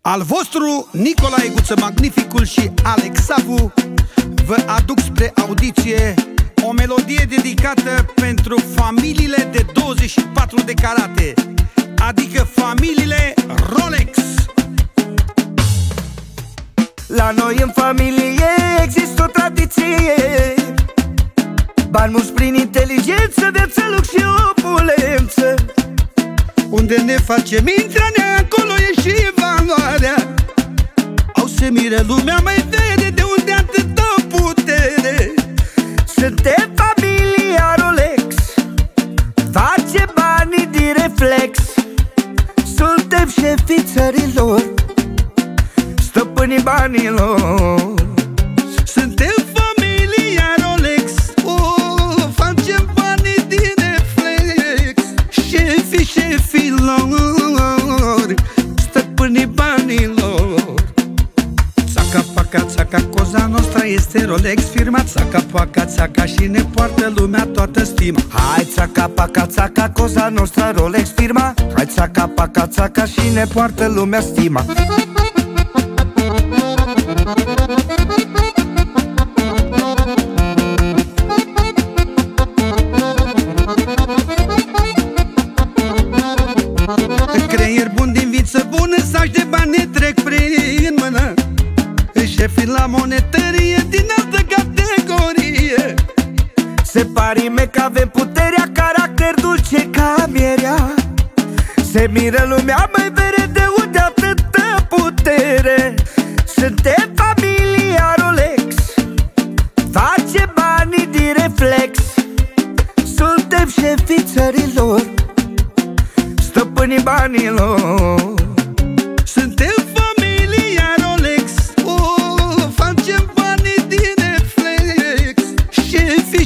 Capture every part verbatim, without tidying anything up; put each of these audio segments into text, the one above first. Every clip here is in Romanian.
Al vostru Nicolae Guță Magnificul și Alex Savu vă aduc spre audiție o melodie dedicată pentru familiile de douăzeci și patru de carate, adică familiile Rolex. La noi în familie există o tradiție: bani mulți prin inteligență, viață, lux și opulență. Unde ne facem intrarea, acolo e și valoarea. Au se mire lumea, mai vede de unde atâta putere. Suntem familia Rolex, face banii din reflex. Suntem șefii țărilor, stăpânii banilor. Suntem familia Rolex, oh, facem banii din reflex. Șefii șefilor, stăpânii banilor. Țaca, paca, țaca, coza noastră este Rolex firma. Țaca, paca, țaca și ne poartă lumea toată stima. Hai țaca, paca, țaca, coza noastră Rolex firma. Hai țaca, paca, țaca și ne poartă lumea stima. Creier bun din viță bună, saci de bani ne trec prin mână. Șefii la monetărie din altă categorie. Se parime că avem puterea, caracter dulce ca mierea. Se miră lumea, mai vede de unde atâta putere. Suntem familia Rolex, face banii din reflex. Suntem șefii țărilor, stăpânii banilor. Suntem familia Rolex, oh, facem banii din reflex. Șefii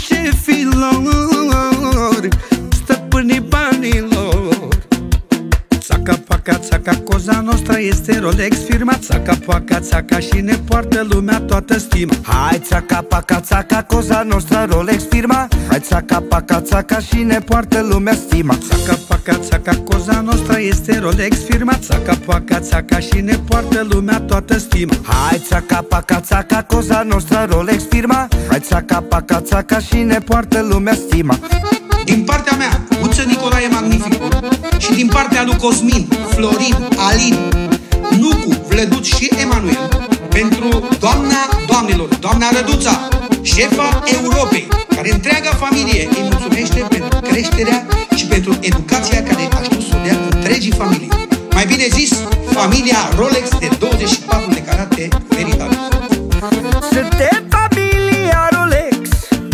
șefilor, stăpânii banilor. Țaca, paca, țaca, coza noastră este Rolex firma. Țaca, paca, țaca și ne poartă lumea toată stima. Hai țaca, paca, țaca, coza noastră Rolex firma. Hai țaca, paca, țaca și ne poartă lumea stima. Țaca, paca, țaca, coza noastră este Rolex firma. Țaca, paca, țaca și ne poartă lumea toată stima. Hai țaca, paca, țaca, coza noastră Rolex firma. Hai țaca, paca, țaca și ne poartă lumea stima. Din partea mea, Guță Nicolae Magnificul, și din partea lui Cosmin, Florin, Alin, Nucu, Vlăduț și Emanuel, pentru doamna doamnelor, doamna Răduța, șefa Europei, care întreaga familie îi mulțumește pentru creșterea și pentru educația care a știut să o dea întregii familii. Mai bine zis, familia Rolex de douăzeci și patru de carate veritabil. Suntem familia Rolex,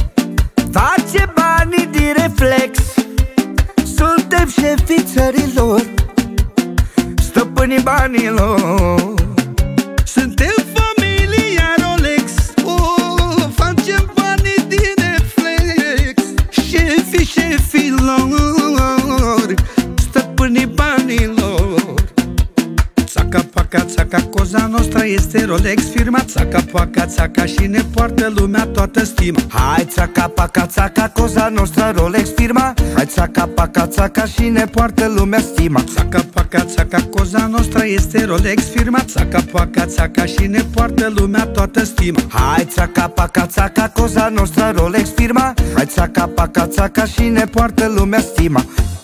face banii din reflex. Suntem șefii țărilor, stăpânii banilor. Suntem familia Rolex, oh, facem banii din reflex. Șefii șefilor, stăpânii banilor. Țaca, paca, țaca, coza noastră este Rolex firma. Țaca, paca, țaca și ne poartă lumea toată stima. Hai țaca, paca, țaca, coza noastră Rolex firma. Hai țaca, paca, țaca și ne poartă lumea stima. Țaca, paca, țaca, coza noastră este Rolex firma. Țaca, paca, țaca și ne poartă lumea toată stima. Hai țaca, paca, țaca, coza noastră Rolex firma. Hai țaca, paca, țaca și ne poartă lumea stima.